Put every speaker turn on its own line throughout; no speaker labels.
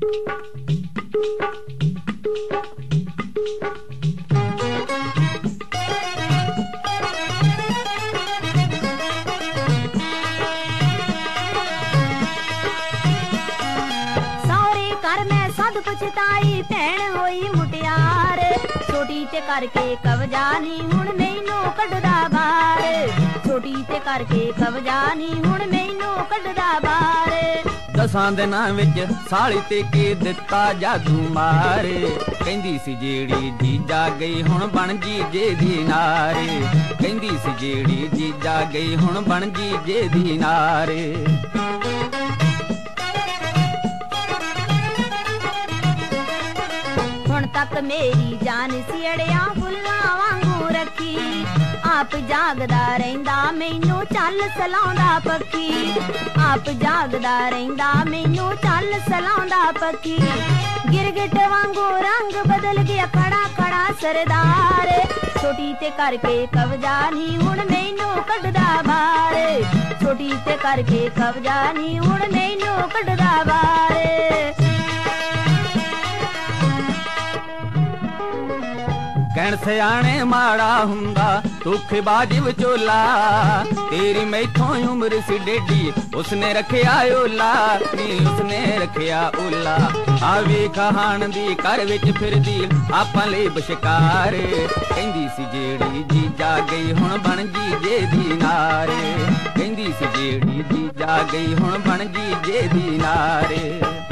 पछताई भैन होई मुटियार छोटी ते करके कवजा नी हुण मैनू कढदा बाहर छोटी ते करके कवजा नी हुण मैनू कढदा बाहर
10 दिनां विच साली ते के दिता जादू मारे कहंदी सी जेड़ी जीजा गई हुण बन जीजे दी नारे कहंदी सी जेड़ी जीजा गई हुण बन जीजे दी नारे
तक मेरी जान सियड़िया फुल्लां वांगू रखी आप जागदा रहिंदा मैनू चल सलाउंदा पखी आप जागदा रहिंदा मैनू चल सलाउंदा पखी गिरगिट वांगू रंग बदल गया खड़ा खड़ा सरदार छोटी ते करके कवजा नी हुण मैनू कढदा बाहर छोटी ते करके कवजा नी हुण मैनू कढदा बाहर
कहण सियाणे माड़ा हुंदा धोखेबाज विचोला तेरी मैथों उम्र सी डेडी उसने रखिया ओला नी उसने रखिया ओला आवे कहान दी घर विच फिरदी आपां ले बशिकार कहंदी सी जेड़ी जीजा गई हुण बन जीजे दी नारे कहंदी सी जेड़ी जीजा गई हुण बन जीजे दी नारे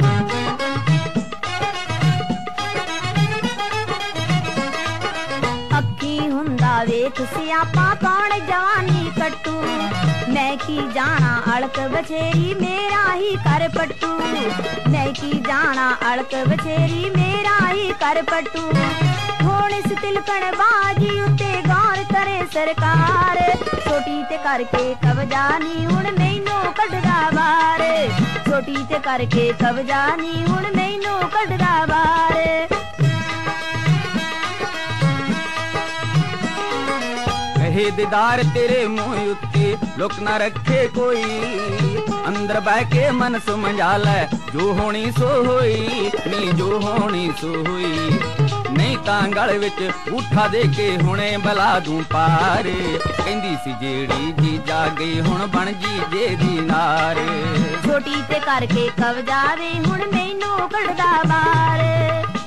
वेख सियापा कौन जवानी कट्टू मैं की जाना अड़क बछेरी मेरा ही कर पट्टू मैं की जाना अड़क बछेरी मेरा ही कर पट्टू हुण इस तिलकण बाजी उत्ते गौर करे सरकार छोटी ते करके कवजा नी हुण मैनू कढदा बाहर छोटी ते करके कवजा नी हुण मैनू कढदा बाहर दीदार तेरे मुंह उत्ते लुक न रखे कोई अंदर बह के मन समझा लै जो होनी सो होई नी जो होनी सो होई नहीं तां गल विच उठा दे के हुणे बला दूं पार कहंदी सी जेड़ी जीजा गई हुण बन जीजे दी नारे छोटी ते करके कवजा वे हुण मैनू कढदा बाहर